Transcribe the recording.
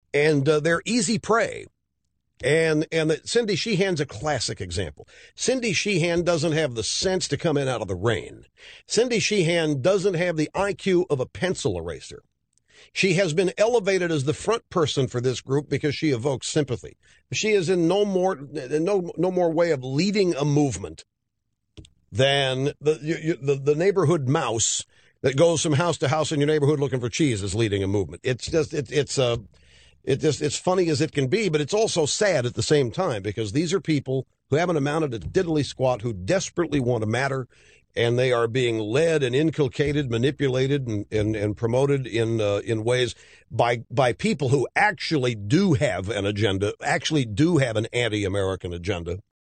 and they're easy prey. And Cindy Sheehan's a classic example. Cindy Sheehan doesn't have the sense to come in out of the rain. Cindy Sheehan doesn't have the IQ of a pencil eraser. She has been elevated as the front person for this group because she evokes sympathy. She is in no more way of leading a movement than the neighborhood mouse that goes from house to house in your neighborhood looking for cheese is leading a movement. It's funny as it can be, but it's also sad at the same time because these are people who haven't amounted to diddly squat, who desperately want to matter, and they are being led and inculcated, manipulated, and promoted in ways by people who actually do have an agenda, actually do have an anti-American agenda,